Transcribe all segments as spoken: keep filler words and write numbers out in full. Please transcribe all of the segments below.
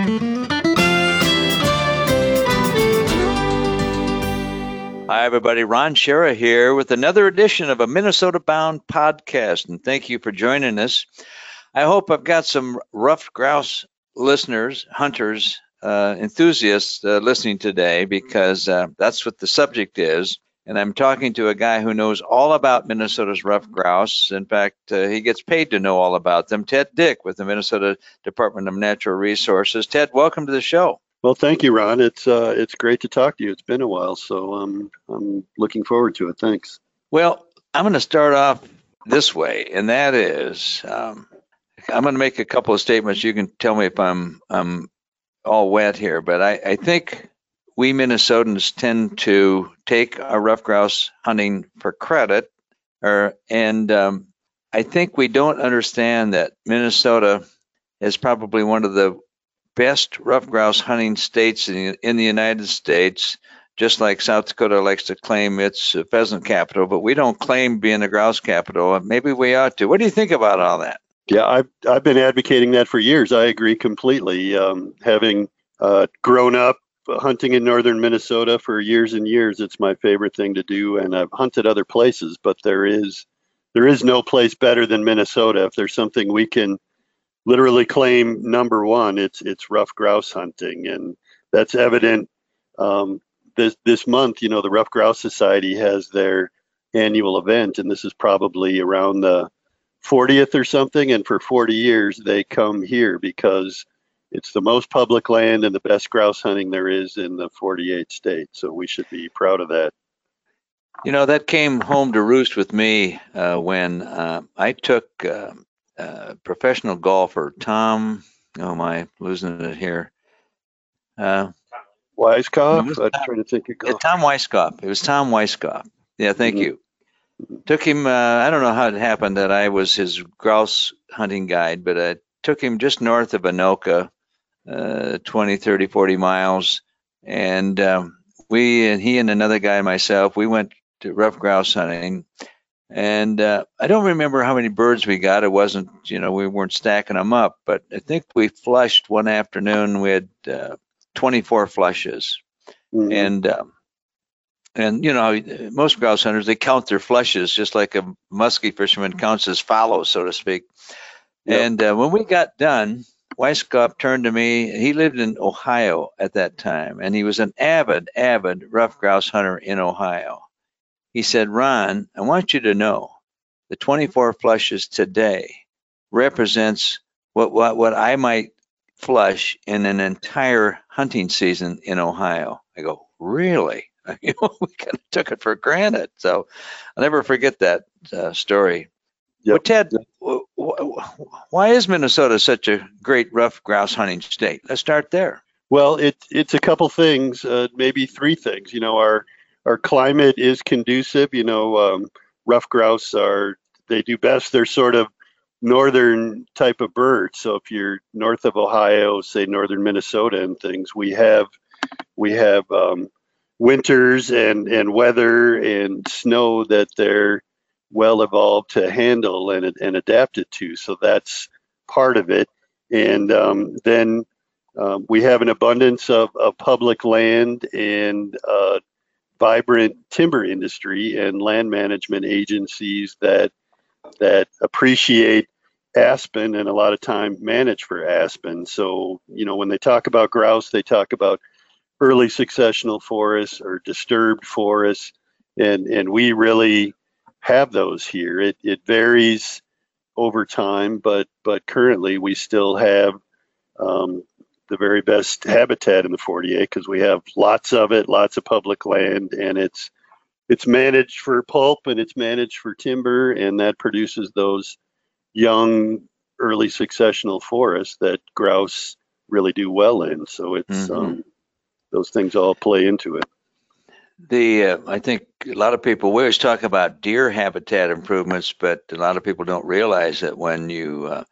Hi, everybody. Ron Schara here with another edition of a Minnesota Bound podcast, and thank you for joining us. I hope I've got some ruffed grouse listeners, hunters, uh, enthusiasts uh, listening today, because uh, that's what the subject is. And I'm talking to a guy who knows all about Minnesota's ruffed grouse. In fact, uh, he gets paid to know all about them. Ted Dick with the Minnesota Department of Natural Resources. Ted, welcome to the show. Well, thank you, Ron. It's uh, it's great to talk to you. It's been a while, so um, I'm looking forward to it. Thanks. Well, I'm going to start off this way, and that is, um, I'm going to make a couple of statements. You can tell me if I'm I'm all wet here, but I, I think we Minnesotans tend to take our ruffed grouse hunting for credit, or and um, I think we don't understand that Minnesota is probably one of the best ruffed grouse hunting states in the, in the United States, just like South Dakota likes to claim it's a pheasant capital, but we don't claim being a grouse capital. Maybe we ought to. What do you think about all that? Yeah, I've, I've been advocating that for years. I agree completely. Um, having uh, grown up hunting in northern Minnesota for years and years, it's my favorite thing to do, and I've hunted other places, but there is there is no place better than Minnesota. If there's something we can literally claim number one, it's it's ruffed grouse hunting, and that's evident um, this this month. You know, the Ruffed Grouse Society has their annual event, and this is probably around the fortieth or something, and for forty years they come here because it's the most public land and the best grouse hunting there is in the forty-eight states, so we should be proud of that. You know, that came home to roost with me uh, when uh, I took uh, Uh, professional golfer Tom, oh am I losing it here? Uh, Weiskopf? I'm trying to think of golf. Yeah, Tom Weiskopf. It was Tom Weiskopf. Yeah, thank mm-hmm. you. Took him, uh, I don't know how it happened that I was his grouse hunting guide, but I took him just north of Anoka, uh, twenty, thirty, forty miles. And um, we, and he and another guy and myself, we went to ruffed grouse hunting. And uh, I don't remember how many birds we got. It wasn't, you know, we weren't stacking them up, but I think we flushed one afternoon. We had uh, twenty-four flushes. Mm-hmm. And, um, and, you know, most grouse hunters, they count their flushes just like a musky fisherman counts his fallows, so to speak. Yep. And uh, when we got done, Weiskopf turned to me. He lived in Ohio at that time, and he was an avid, avid ruffed grouse hunter in Ohio. He said, Ron, I want you to know the twenty-four flushes today represents what, what, what I might flush in an entire hunting season in Ohio. I go, really? You know, we kind of took it for granted. So I'll never forget that uh, story. Yep. Well, Ted, w- w- why is Minnesota such a great ruffed grouse hunting state? Let's start there. Well, it, it's a couple things, uh, maybe three things. You know, our Our climate is conducive. You know, um, ruffed grouse are, they do best. They're sort of northern type of birds. So if you're north of Ohio, say northern Minnesota and things, we have we have um, winters and, and weather and snow that they're well evolved to handle and, and adapted to. So that's part of it. And um, then um, we have an abundance of, of public land and uh, vibrant timber industry and land management agencies that that appreciate aspen and a lot of time manage for aspen. So, you know, when they talk about grouse, they talk about early successional forests or disturbed forests, and and we really have those here. It it varies over time, but but currently we still have um, the very best habitat in the forty-eight because we have lots of it, lots of public land, and it's it's managed for pulp and it's managed for timber, and that produces those young early successional forests that grouse really do well in. So it's mm-hmm. um, those things all play into it. The uh, I think a lot of people, we always talk about deer habitat improvements, but a lot of people don't realize that when you uh,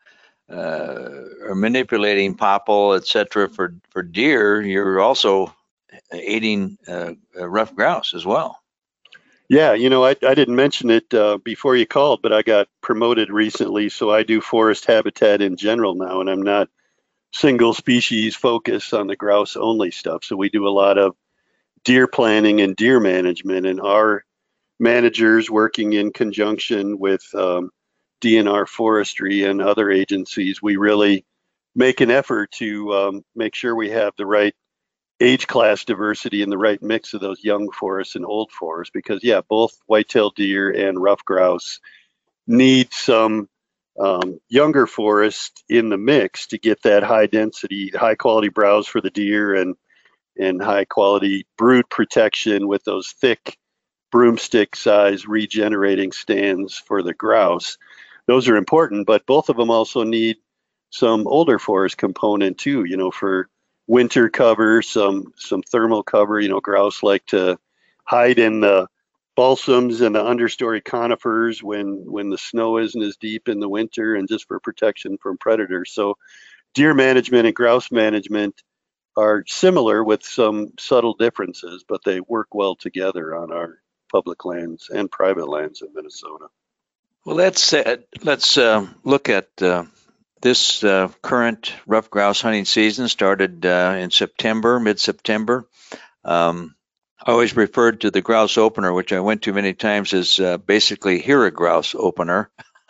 uh, are manipulating popple, et cetera, for, for deer, you're also aiding uh, ruffed grouse as well. Yeah, you know, I, I didn't mention it uh, before you called, but I got promoted recently, so I do forest habitat in general now, and I'm not single species focus on the grouse only stuff. So we do a lot of deer planning and deer management, and our managers working in conjunction with um, D N R Forestry and other agencies, we really make an effort to um, make sure we have the right age class diversity and the right mix of those young forests and old forests, because yeah, both white-tailed deer and rough grouse need some um, younger forest in the mix to get that high density, high quality browse for the deer, and and high quality brood protection with those thick broomstick size regenerating stands for the grouse. Those are important, but both of them also need some older forest component too, you know, for winter cover, some some thermal cover. You know, grouse like to hide in the balsams and the understory conifers when when the snow isn't as deep in the winter, and just for protection from predators. So deer management and grouse management are similar with some subtle differences, but they work well together on our public lands and private lands in Minnesota. Well, let's uh, let's uh, look at uh, this uh, current rough grouse hunting season. Started uh, in September, mid-September. Um, I always referred to the grouse opener, which I went to many times, as uh, basically hear a grouse opener.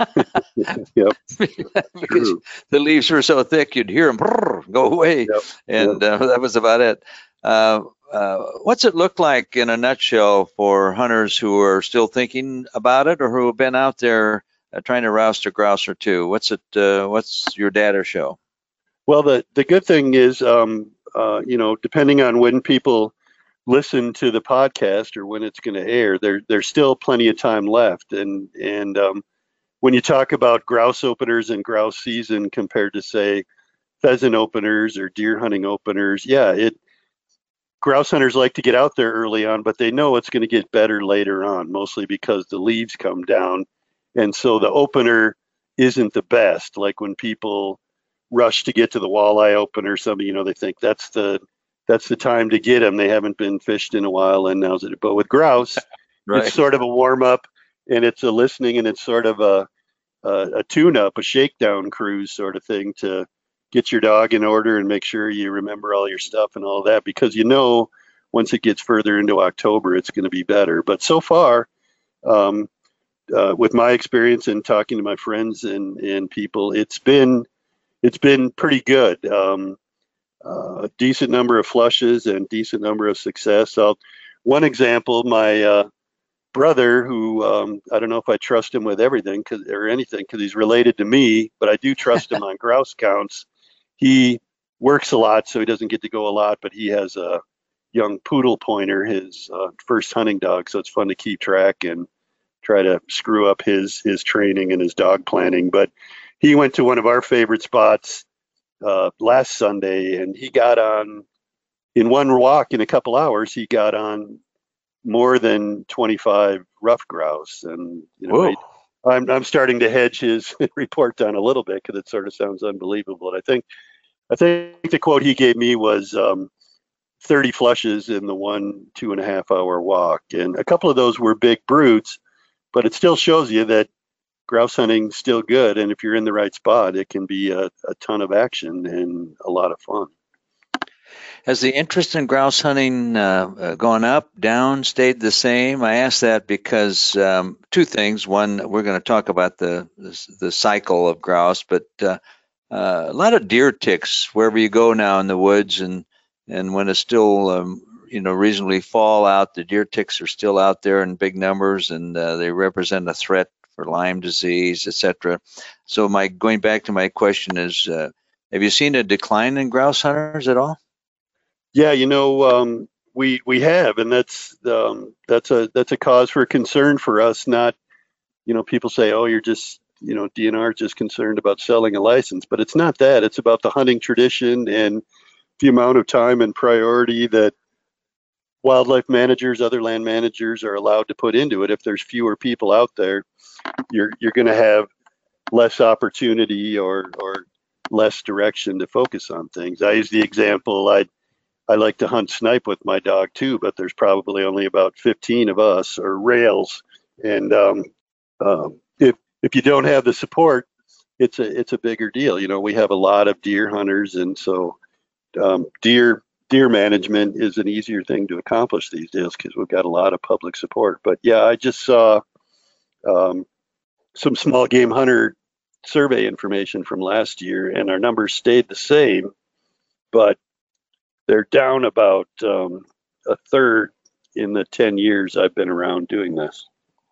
Yep. Because True. the leaves were so thick, you'd hear them brrr, go away, Yep. and Yep. uh, that was about it. Uh, uh, what's it look like in a nutshell for hunters who are still thinking about it, or who have been out there uh, trying to roust a grouse or two? What's it? Uh, what's your data show? Well, the the good thing is, um, uh, you know, depending on when people listen to the podcast or when it's going to air, there there's still plenty of time left. And and um, when you talk about grouse openers and grouse season compared to, say, pheasant openers or deer hunting openers, yeah, it grouse hunters like to get out there early on, but they know it's going to get better later on, mostly because the leaves come down, and so the opener isn't the best. Like when people rush to get to the walleye opener, some, you know, they think that's the that's the time to get them. They haven't been fished in a while, and now's it. But with grouse, Right. it's sort of a warm up, and it's a listening, and it's sort of a a, a tune up, a shakedown cruise sort of thing to get your dog in order and make sure you remember all your stuff and all that, because you know once it gets further into October, it's going to be better. But so far, um, uh, with my experience and talking to my friends and and people, it's been it's been pretty good. Um, uh, decent number of flushes and decent number of success. So one example, my uh, brother, who um, I don't know if I trust him with everything cause, or anything because he's related to me, but I do trust him on grouse counts. He works a lot, so he doesn't get to go a lot, but he has a young poodle pointer, his uh, first hunting dog, so it's fun to keep track and try to screw up his his training and his dog planning. But he went to one of our favorite spots uh, last Sunday, and he got on, in one walk in a couple hours, he got on more than twenty-five rough grouse. And you know, I, I'm I'm starting to hedge his report down a little bit because it sort of sounds unbelievable. And I think I think the quote he gave me was um, thirty flushes in the one two and a half hour walk, and a couple of those were big broods, but it still shows you that grouse hunting's still good, and if you're in the right spot, it can be a, a ton of action and a lot of fun. Has the interest in grouse hunting uh, uh, gone up, down, stayed the same? I ask that because um, two things. One, we're going to talk about the, the the cycle of grouse, but uh, uh, a lot of deer ticks wherever you go now in the woods, and and when it's still um, you know reasonably fall out, the deer ticks are still out there in big numbers, and uh, they represent a threat for Lyme disease, et cetera. So my going back to my question is, uh, have you seen a decline in grouse hunters at all? Yeah, you know, um, we we have, and that's um, that's a that's a cause for concern for us. Not, you know, people say, oh, you're just, you know, D N R just concerned about selling a license, but it's not that. It's about the hunting tradition and the amount of time and priority that wildlife managers, other land managers are allowed to put into it. If there's fewer people out there, you're you're going to have less opportunity or or less direction to focus on things. I use the example, I I like to hunt snipe with my dog too, but there's probably only about fifteen of us, or rails. And um, um, if if you don't have the support it's a it's a bigger deal. You know, we have a lot of deer hunters, and so um, deer deer management is an easier thing to accomplish these days because we've got a lot of public support. But yeah, I just saw um, some small game hunter survey information from last year, and our numbers stayed the same, but they're down about um, a third in the ten years I've been around doing this.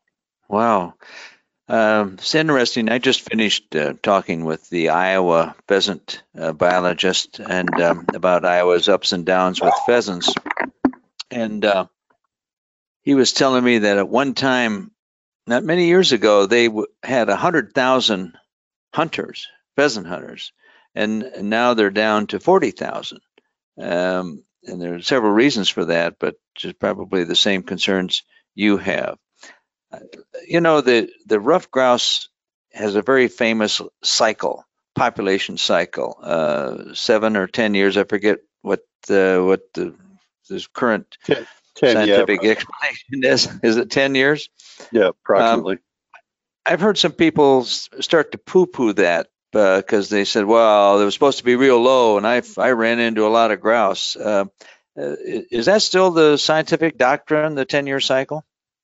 Wow. Um, it's interesting. I just finished uh, talking with the Iowa pheasant uh, biologist and um, about Iowa's ups and downs with pheasants. And uh, he was telling me that at one time, not many years ago, they w- had one hundred thousand hunters, pheasant hunters, and, and now they're down to forty thousand. Um, and there are several reasons for that, but just probably the same concerns you have. You know, the, the ruffed grouse has a very famous cycle, population cycle, uh, seven or ten years. I forget what the, what the this current ten, ten, scientific yeah, explanation is. Is it ten years? Yeah, approximately. Um, I've heard some people start to poo-poo that because uh, they said, well, it was supposed to be real low, and I, I ran into a lot of grouse. Uh, is that still the scientific doctrine, the ten-year cycle?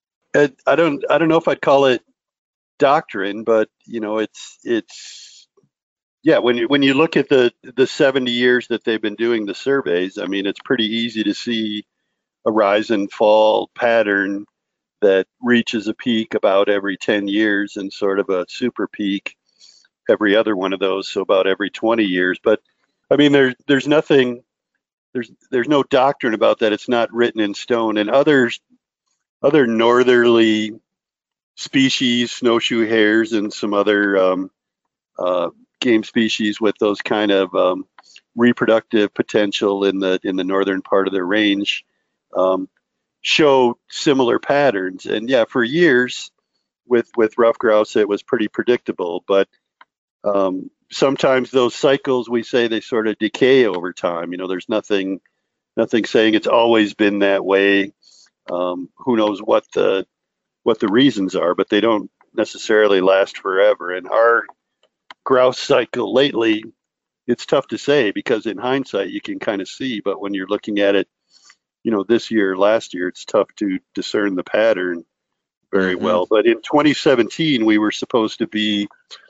I don't I don't know if I'd call it doctrine, but you know, it's it's yeah, when you when you look at the the seventy years that they've been doing the surveys, I mean, it's pretty easy to see a rise and fall pattern that reaches a peak about every ten years and sort of a super peak every other one of those, so about every twenty years. But I mean, there's there's nothing there's there's no doctrine about that. It's not written in stone. And others Other northerly species, snowshoe hares, and some other um, uh, game species with those kind of um, reproductive potential in the in the northern part of their range um, show similar patterns. And yeah, for years with with ruffed grouse, it was pretty predictable. But um, sometimes those cycles, we say they sort of decay over time. You know, there's nothing nothing saying it's always been that way. Um, who knows what the what the reasons are, but they don't necessarily last forever. And our grouse cycle lately, it's tough to say because in hindsight you can kind of see, but when you're looking at it, you know, this year, last year, it's tough to discern the pattern very mm-hmm. well. But in twenty seventeen, we were supposed to be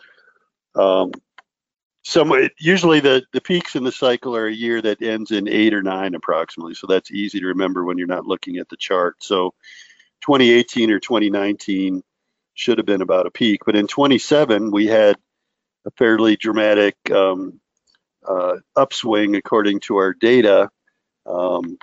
um, some. Usually, the the peaks in the cycle are a year that ends in eight or nine approximately. So that's easy to remember when you're not looking at the chart. So twenty eighteen or twenty nineteen should have been about a peak, but in twenty-seven we had a fairly dramatic um, uh, upswing according to our data. Um,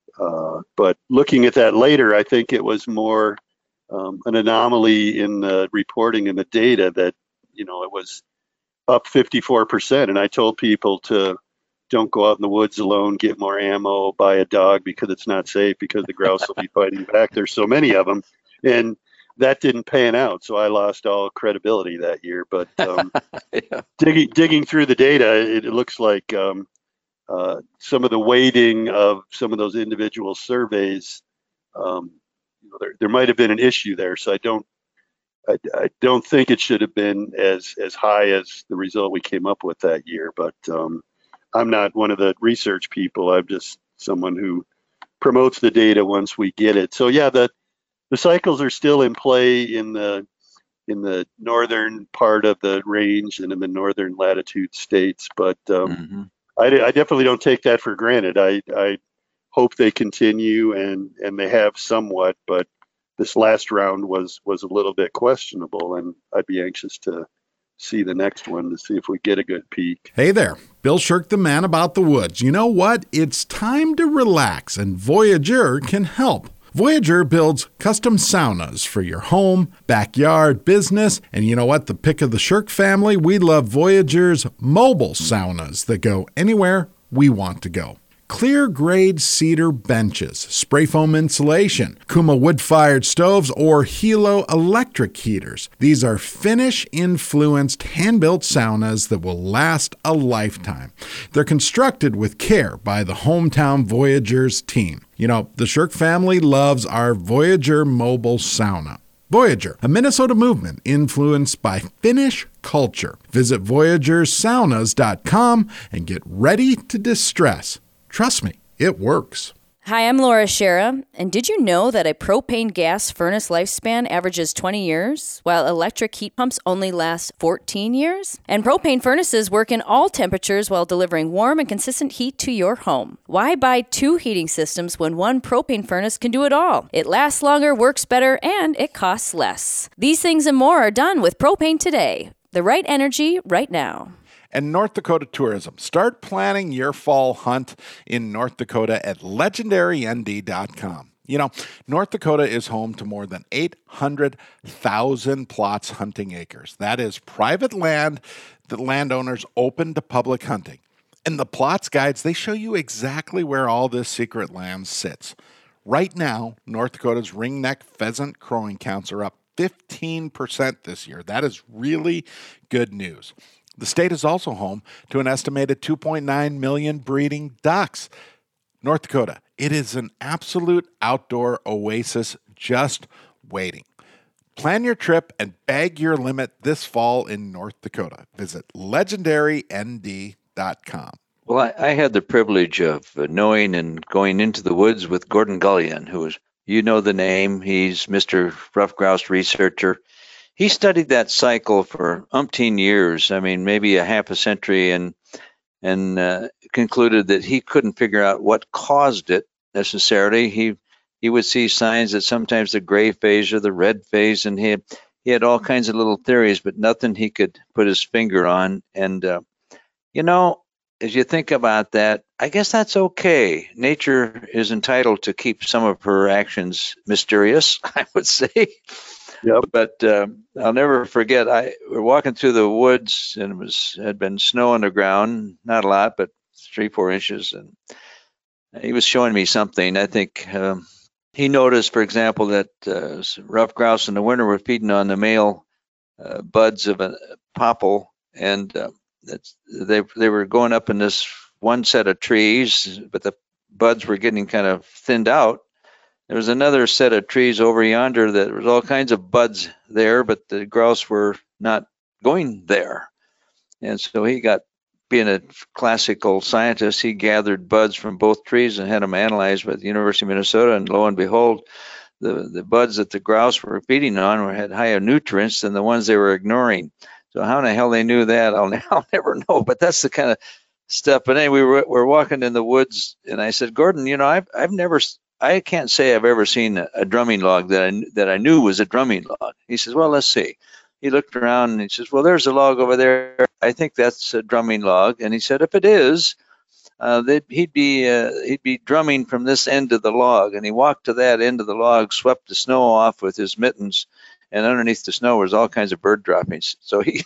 uh, but looking at that later, I think it was more um, an anomaly in the reporting and the data that, you know, it was up fifty-four percent. And I told people to don't go out in the woods alone, get more ammo, buy a dog because it's not safe because the grouse will be fighting back. There's so many of them. And that didn't pan out. So I lost all credibility that year. But um, yeah. digging, digging through the data, it, it looks like um, uh, some of the weighting of some of those individual surveys, um, you know, there, there might have been an issue there. So I don't, I, I don't think it should have been as, as high as the result we came up with that year. But um, I'm not one of the research people. I'm just someone who promotes the data once we get it. So yeah, the the cycles are still in play in the in the northern part of the range and in the northern latitude states. But um, mm-hmm. I, I definitely don't take that for granted. I I hope they continue and and they have somewhat, but this last round was was a little bit questionable, and I'd be anxious to see the next one to see if we get a good peak. Hey there, Bill Shirk, the man about the woods. You know what? It's time to relax, and Voyager can help. Voyager builds custom saunas for your home, backyard, business, and you know what? The pick of the Shirk family, we love Voyager's mobile saunas that go anywhere we want to go. Clear grade cedar benches, spray foam insulation, Kuma wood-fired stoves, or Hilo electric heaters. These are Finnish-influenced hand-built saunas that will last a lifetime. They're constructed with care by the hometown Voyagers team. You know, the Shirk family loves our Voyager mobile sauna. Voyager, a Minnesota movement influenced by Finnish culture. Visit voyager saunas dot com and get ready to distress. Trust me, it works. Hi, I'm Laura Shera, and did you know that a propane gas furnace lifespan averages twenty years, while electric heat pumps only last fourteen years? And propane furnaces work in all temperatures while delivering warm and consistent heat to your home. Why buy two heating systems when one propane furnace can do it all? It lasts longer, works better, and it costs less. These things and more are done with propane today. The right energy right now. And North Dakota Tourism. Start planning your fall hunt in North Dakota at legendary n d dot com. You know, North Dakota is home to more than eight hundred thousand plots hunting acres. That is private land that landowners open to public hunting. And the plots guides, they show you exactly where all this secret land sits. Right now, North Dakota's ringneck pheasant crowing counts are up fifteen percent this year. That is really good news. The state is also home to an estimated two point nine million breeding ducks. North Dakota, it is an absolute outdoor oasis just waiting. Plan your trip and bag your limit this fall in North Dakota. Visit legendary n d dot com. Well, I, I had the privilege of uh, knowing and going into the woods with Gordon Gullion, who is, you know the name, he's Mister Rough Grouse researcher. He studied that cycle for umpteen years, I mean, maybe a half a century, and and uh, concluded that he couldn't figure out what caused it necessarily. He he would see signs that sometimes the gray phase or the red phase, and he had, he had all kinds of little theories, but nothing he could put his finger on. And, uh, you know, as you think about that, I guess that's okay. Nature is entitled to keep some of her actions mysterious, I would say. Yep. But uh, I'll never forget. I we're walking through the woods, and it was had been snow on the ground, not a lot, but three, four inches. And he was showing me something. I think um, he noticed, for example, that uh, rough grouse in the winter were feeding on the male uh, buds of a popple, and uh, that's, they they were going up in this one set of trees, but the buds were getting kind of thinned out. There was another set of trees over yonder that there was all kinds of buds there, but the grouse were not going there. And so he got, being a classical scientist, he gathered buds from both trees and had them analyzed by the University of Minnesota. And lo and behold, the, the buds that the grouse were feeding on were, had higher nutrients than the ones they were ignoring. So how in the hell they knew that, I'll, I'll never know. But that's the kind of stuff. But anyway, we were, we're walking in the woods, and I said, Gordon, you know, I've, I've never... I can't say I've ever seen a, a drumming log that I that I knew was a drumming log. He says, well, let's see. He looked around and he says, well, there's a log over there. I think that's a drumming log. And he said, if it is, uh, that he'd be uh, he'd be drumming from this end of the log. And he walked to that end of the log, swept the snow off with his mittens, and underneath the snow was all kinds of bird droppings. So he,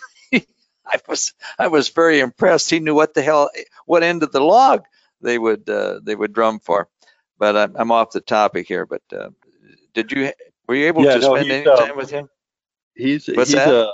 I was I was very impressed. He knew what the hell, what end of the log they would uh, they would drum for. But I'm, I'm off the topic here. But uh, did you were you able yeah, to no, spend any uh, time with him? He's What's he's that? a.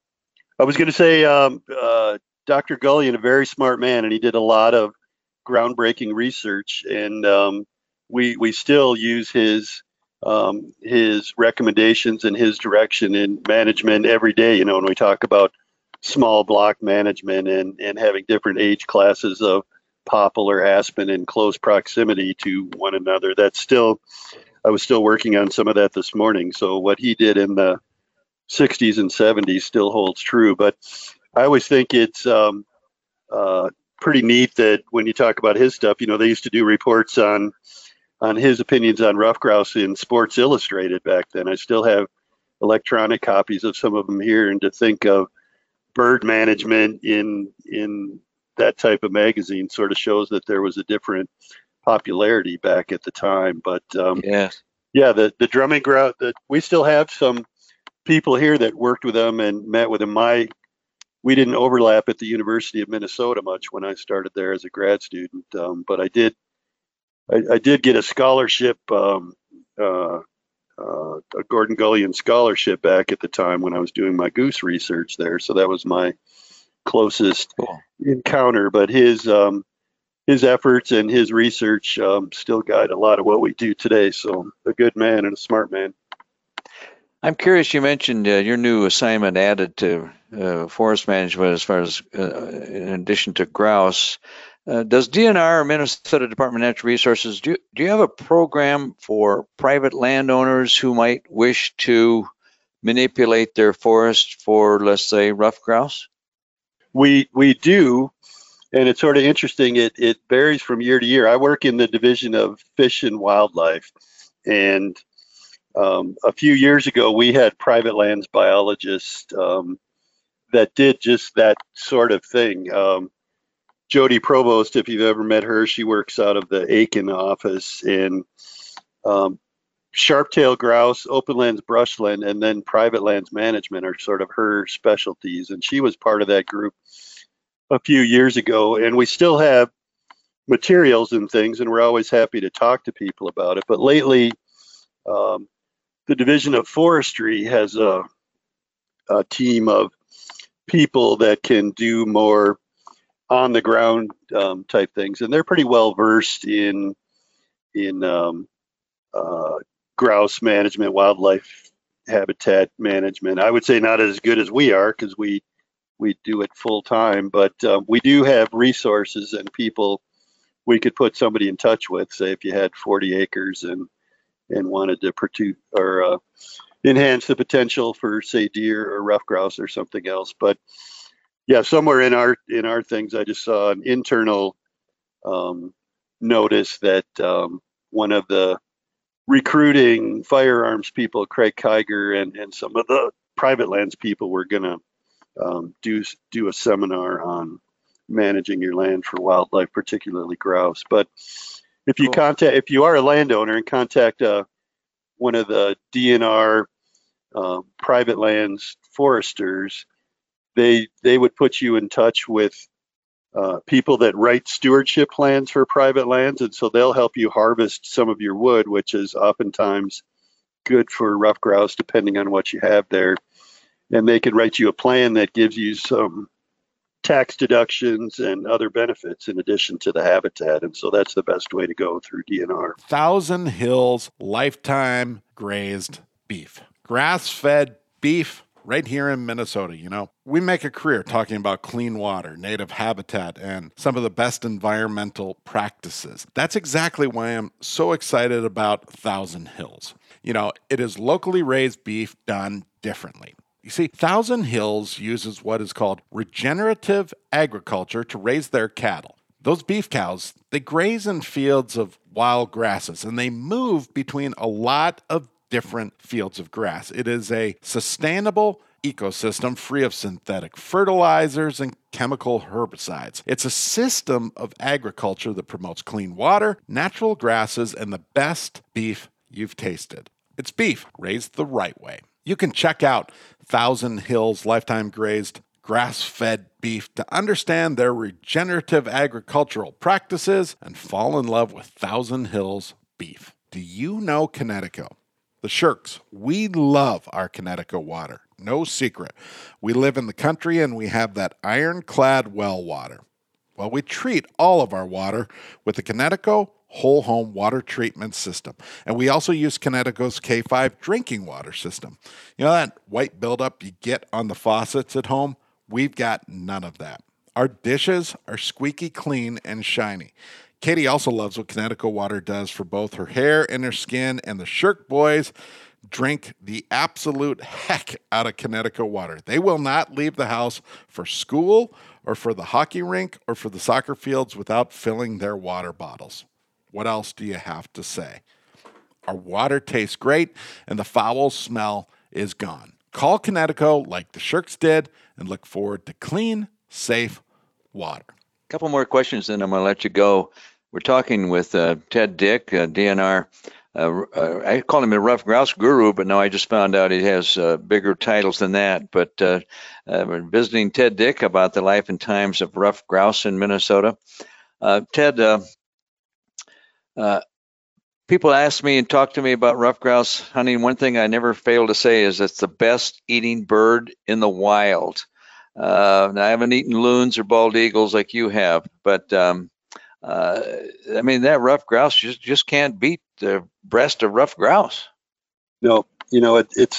I was going to say um, uh, Doctor Gullion, a very smart man, and he did a lot of groundbreaking research. And um, we we still use his um, his recommendations and his direction in management every day. You know, when we talk about small block management and and having different age classes of poplar, aspen in close proximity to one another. That's still, I was still working on some of that this morning. So what he did in the sixties and seventies still holds true. But I always think it's um, uh, pretty neat that when you talk about his stuff, you know, they used to do reports on on his opinions on rough grouse in Sports Illustrated back then. I still have electronic copies of some of them here, and to think of bird management in in that type of magazine sort of shows that there was a different popularity back at the time. But um, Yeah. yeah, the, the drumming grouse, that we still have some people here that worked with them and met with them. My, we didn't overlap at the University of Minnesota much when I started there as a grad student, um, but I did, I, I did get a scholarship, um, uh, uh, a Gordon Gullion scholarship back at the time when I was doing my goose research there. So that was my closest Cool. encounter, but his um, his efforts and his research um, still guide a lot of what we do today. So a good man and a smart man. I'm curious, you mentioned uh, your new assignment added to uh, forest management as far as uh, in addition to grouse. Uh, does D N R, Minnesota Department of Natural Resources, do, do you have a program for private landowners who might wish to manipulate their forest for, let's say, ruffed grouse? We we do, and it's sort of interesting. It it varies from year to year. I work in the Division of Fish and Wildlife, and um, a few years ago we had private lands biologists um, that did just that sort of thing. Um, Jody Provost, if you've ever met her, she works out of the Aiken office, and um, sharp-tailed grouse, open lands, brushland, and then private lands management are sort of her specialties. And she was part of that group a few years ago, and we still have materials and things, and we're always happy to talk to people about it. But lately, um, the Division of Forestry has a, a team of people that can do more on the ground um, type things, and they're pretty well versed in in um, uh, grouse management, wildlife habitat management. I would say not as good as we are because we we do it full time, but uh, we do have resources and people we could put somebody in touch with. Say if you had forty acres and and wanted to pursue or uh, enhance the potential for, say, deer or ruffed grouse or something else. But yeah, somewhere in our in our things, I just saw an internal um, notice that um, one of the recruiting firearms people, Craig Kiger, and, and some of the private lands people were going to um, do do a seminar on managing your land for wildlife, particularly grouse. But if you Cool. contact, if you are a landowner and contact uh, one of the D N R uh, private lands foresters, they they would put you in touch with uh, people that write stewardship plans for private lands, and so they'll help you harvest some of your wood, which is oftentimes good for ruffed grouse, depending on what you have there. And they can write you a plan that gives you some tax deductions and other benefits in addition to the habitat, and so that's the best way to go through D N R. Thousand Hills Lifetime Grazed Beef. Grass-fed beef right here in Minnesota. You know, we make a career talking about clean water, native habitat, and some of the best environmental practices. That's exactly why I'm so excited about Thousand Hills. You know, it is locally raised beef done differently. You see, Thousand Hills uses what is called regenerative agriculture to raise their cattle. Those beef cows, they graze in fields of wild grasses, and they move between a lot of different fields of grass. It is a sustainable ecosystem free of synthetic fertilizers and chemical herbicides. It's a system of agriculture that promotes clean water, natural grasses, and the best beef you've tasted. It's beef raised the right way. You can check out Thousand Hills Lifetime Grazed Grass-Fed Beef to understand their regenerative agricultural practices and fall in love with Thousand Hills beef. Do you know Connecticut? The Shirks, we love our Connecticut water. No secret. We live in the country and we have that ironclad well water. Well, we treat all of our water with the Connecticut whole home water treatment system. And we also use Connecticut's K five drinking water system. You know that white buildup you get on the faucets at home? We've got none of that. Our dishes are squeaky clean and shiny. Katie also loves what Connecticut water does for both her hair and her skin, and the Shirk boys drink the absolute heck out of Connecticut water. They will not leave the house for school or for the hockey rink or for the soccer fields without filling their water bottles. What else do you have to say? Our water tastes great, and the foul smell is gone. Call Connecticut like the Shirks did and look forward to clean, safe water. A couple more questions, then I'm going to let you go. We're talking with uh, Ted Dick, uh, D N R. Uh, uh, I call him a ruffed grouse guru, but now I just found out he has uh, bigger titles than that. But uh, uh, we're visiting Ted Dick about the life and times of ruffed grouse in Minnesota. Uh, Ted, uh, uh, people ask me and talk to me about ruffed grouse hunting. One thing I never fail to say is it's the best eating bird in the wild. Uh, now, I haven't eaten loons or bald eagles like you have, but um, uh, I mean, that ruffed grouse just, just can't beat the breast of ruffed grouse. No, you know, it, it's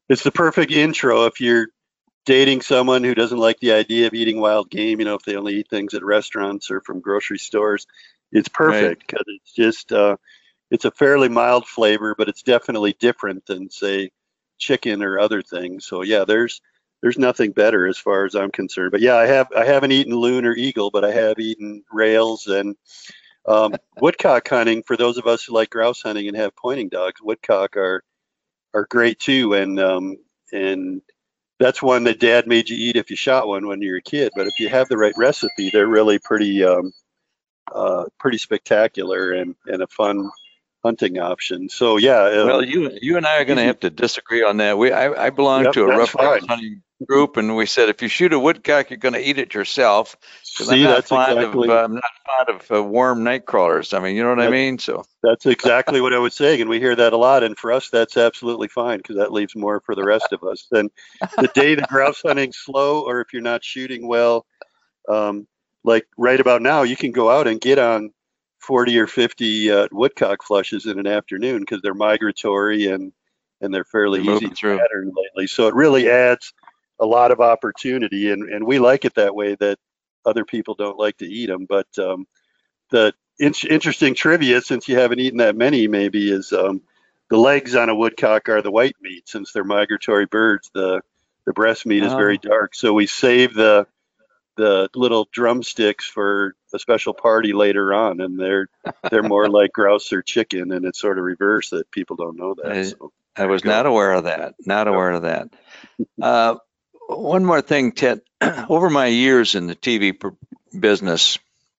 it's the perfect intro if you're dating someone who doesn't like the idea of eating wild game. You know, if they only eat things at restaurants or from grocery stores, it's perfect because right. it's just uh, it's a fairly mild flavor, but it's definitely different than say chicken or other things. So yeah, there's there's nothing better as far as I'm concerned. But yeah, I have I haven't eaten loon or eagle, but I have eaten rails and um, woodcock hunting. For those of us who like grouse hunting and have pointing dogs, woodcock are are great too, and um, and that's one that Dad made you eat if you shot one when you were a kid. But if you have the right recipe, they're really pretty um, uh, pretty spectacular and, and a fun hunting option. So yeah. Um, well, you you and I are going to have to disagree on that. We I, I belong yep, to a rough fine. grouse hunting group, and we said if you shoot a woodcock, you're going to eat it yourself. See, I'm not that's fond exactly. Of, uh, I'm not fond of uh, worm night crawlers. I mean, you know what that, I mean? So that's exactly what I was saying, and we hear that a lot. And for us, that's absolutely fine because that leaves more for the rest of us. And the day the grouse hunting's slow, or if you're not shooting well, um, like right about now, you can go out and get on forty or fifty uh, woodcock flushes in an afternoon because they're migratory and and they're fairly they're easy to through. pattern lately. So it really adds a lot of opportunity, and, and we like it that way, that other people don't like to eat them. But um, the in- interesting trivia, since you haven't eaten that many maybe, is um, the legs on a woodcock are the white meat. Since they're migratory birds, the the breast meat is Oh. very dark. So we save the the little drumsticks for a special party later on, and they're they're more like grouse or chicken, and it's sort of reverse that people don't know that. I, So I was not aware of that. Not aware of that. Uh, one more thing, Ted. Over my years in the T V business,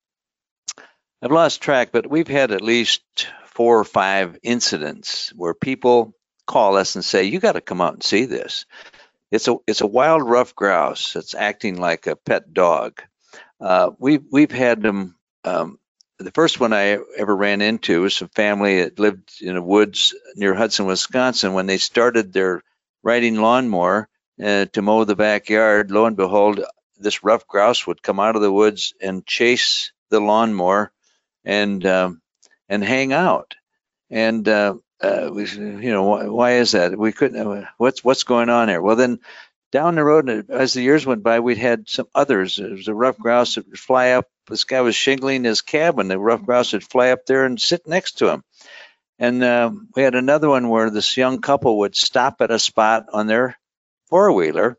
I've lost track, but we've had at least four or five incidents where people call us and say, "You got to come out and see this." It's a it's a wild rough grouse that's acting like a pet dog. Uh, we've we've had them. Um, the first one I ever ran into was some family that lived in the woods near Hudson, Wisconsin. When they started their riding lawnmower uh, to mow the backyard, lo and behold, this rough grouse would come out of the woods and chase the lawnmower and um, and hang out. And uh, uh, we, you know, why, why is that? We couldn't. What's what's going on here? Well, then down the road, as the years went by, we'd had some others. There was a rough grouse that would fly up. This guy was shingling his cabin. The rough grouse would fly up there and sit next to him. And uh, we had another one where this young couple would stop at a spot on their four-wheeler,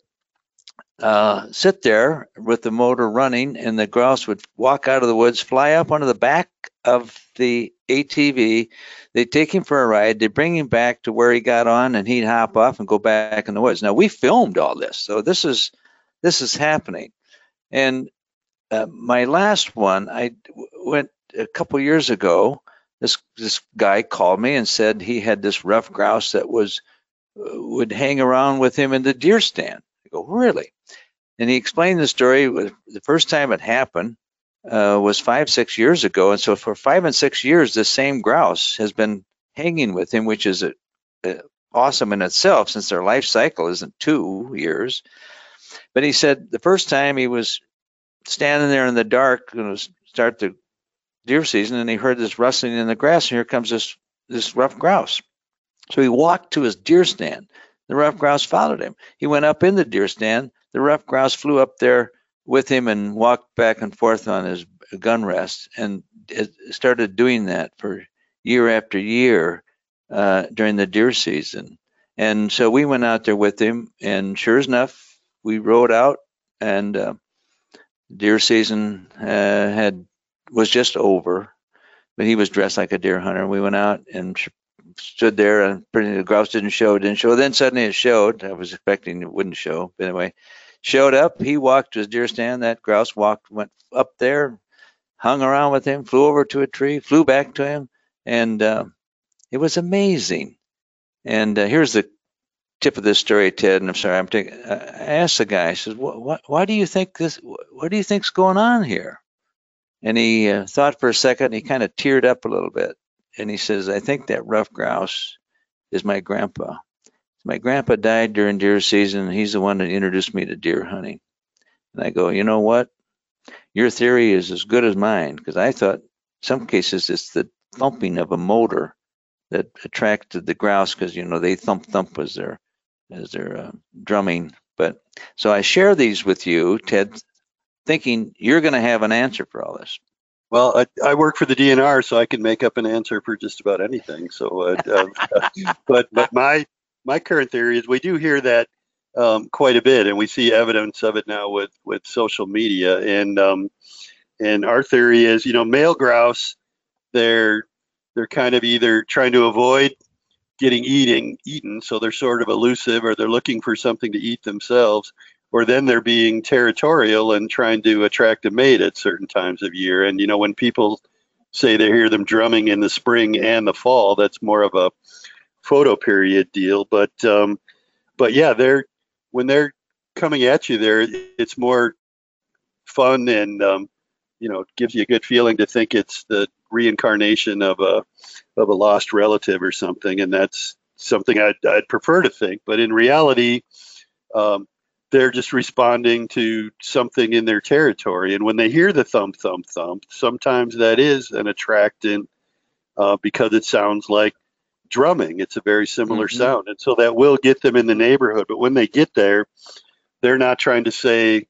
uh, sit there with the motor running, and the grouse would walk out of the woods, fly up onto the back of the A T V. They'd take him for a ride. They'd bring him back to where he got on, and he'd hop off and go back in the woods. Now, we filmed all this, so this is this is happening. And uh, my last one, I went a couple years ago. This this guy called me and said he had this rough grouse that was would hang around with him in the deer stand. I go, really? And he explained the story. The first time it happened uh, was five, six years ago. And so for five and six years, this same grouse has been hanging with him, which is a, a awesome in itself since their life cycle isn't two years. But he said the first time he was standing there in the dark, going to start the deer season, and he heard this rustling in the grass, and here comes this this rough grouse. So he walked to his deer stand. The rough grouse followed him. He went up in the deer stand. The rough grouse flew up there with him and walked back and forth on his gun rest, and it started doing that for year after year uh, during the deer season. And so we went out there with him, and sure enough, we rode out, and uh, deer season uh, had was just over, but he was dressed like a deer hunter. We went out and stood there, and pretty, the grouse didn't show, didn't show. Then suddenly it showed. I was expecting it wouldn't show, but anyway, showed up. He walked to his deer stand. That grouse walked, went up there, hung around with him, flew over to a tree, flew back to him, and uh, it was amazing. And uh, here's the tip of this story, Ted. And I'm sorry, I'm taking. I asked the guy. I said, "What? what why do you think this? What do you think's going on here?" And he uh, thought for a second. And he kind of teared up a little bit. And he says, "I think that rough grouse is my grandpa. My grandpa died during deer season, and he's the one that introduced me to deer hunting." And I go, "You know what? Your theory is as good as mine, because I thought in some cases it's the thumping of a motor that attracted the grouse, because, you know, they thump thump as they're as they're uh, drumming. But so I share these with you, Ted, thinking you're going to have an answer for all this. Well, I, I work for the D N R, so I can make up an answer for just about anything. So, uh, uh, but but my my current theory is we do hear that um, quite a bit, and we see evidence of it now with with social media. And um, and our theory is, you know, male grouse, they're they're kind of either trying to avoid getting eating eaten, so they're sort of elusive, or they're looking for something to eat themselves, or then they're being territorial and trying to attract a mate at certain times of year. And you know, when people say they hear them drumming in the spring and the fall, that's more of a photo period deal. But um, but yeah, they're when they're coming at you, there it's more fun, and um, you know, it gives you a good feeling to think it's the reincarnation of a of a lost relative or something, and that's something I'd, I'd prefer to think. But in reality, um, they're just responding to something in their territory. And when they hear the thump, thump, thump, sometimes that is an attractant uh, because it sounds like drumming. It's a very similar mm-hmm. sound, and so that will get them in the neighborhood. But when they get there, they're not trying to say,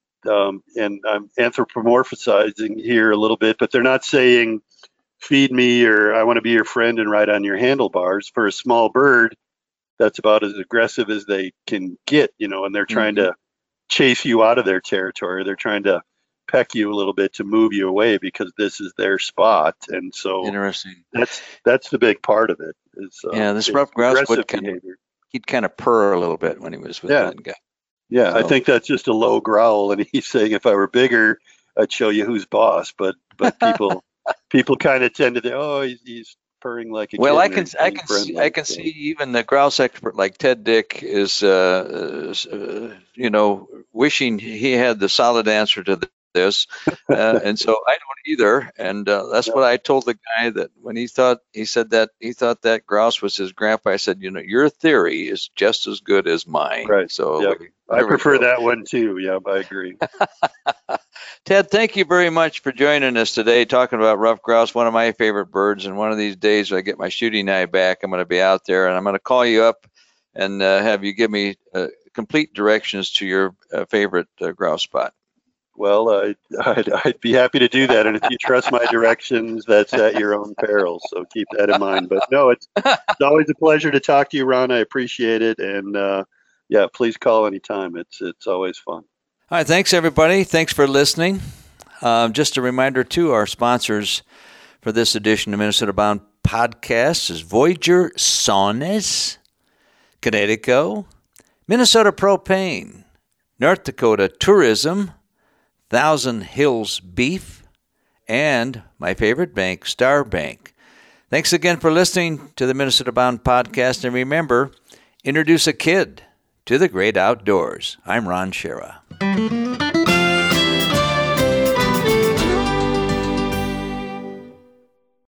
um, and I'm anthropomorphizing here a little bit, but they're not saying, feed me, or I want to be your friend and ride on your handlebars. For a small bird, that's about as aggressive as they can get, you know, and they're trying mm-hmm. to chase you out of their territory. They're trying to peck you a little bit to move you away because this is their spot. And so interesting. That's that's the big part of it. Is, uh, yeah, this rough grouse would kind of, he'd kind of purr a little bit when he was with yeah. that guy. Yeah, so. I think that's just a low growl, and he's saying, if I were bigger, I'd show you who's boss. But but people people kind of tend to think, oh, he's, he's purring like a well, kid. I can I can see, I can so. see even the grouse expert like Ted Dick is uh, uh, you know, wishing he had the solid answer to this, uh, and so I don't either. And uh, that's yeah. what I told the guy, that when he thought he said that he thought that grouse was his grandpa. I said, you know, your theory is just as good as mine. Right. So yep. we, I prefer that one too. Yeah, I agree. Ted, thank you very much for joining us today, talking about rough grouse, one of my favorite birds. And one of these days, when I get my shooting eye back, I'm going to be out there, and I'm going to call you up and uh, have you give me uh, complete directions to your uh, favorite uh, grouse spot. Well, uh, I'd, I'd be happy to do that. And if you trust my directions, that's at your own peril. So keep that in mind. But no, it's, it's always a pleasure to talk to you, Ron. I appreciate it. And uh, yeah, please call anytime. It's, it's always fun. All right. Thanks, everybody. Thanks for listening. Um, just a reminder, too, our sponsors for this edition of Minnesota Bound Podcast is Voyager Saunas, Connecticut, Minnesota Propane, North Dakota Tourism, Thousand Hills Beef, and my favorite bank, Star Bank. Thanks again for listening to the Minnesota Bound Podcast. And remember, introduce a kid to the great outdoors. I'm Ron Schara.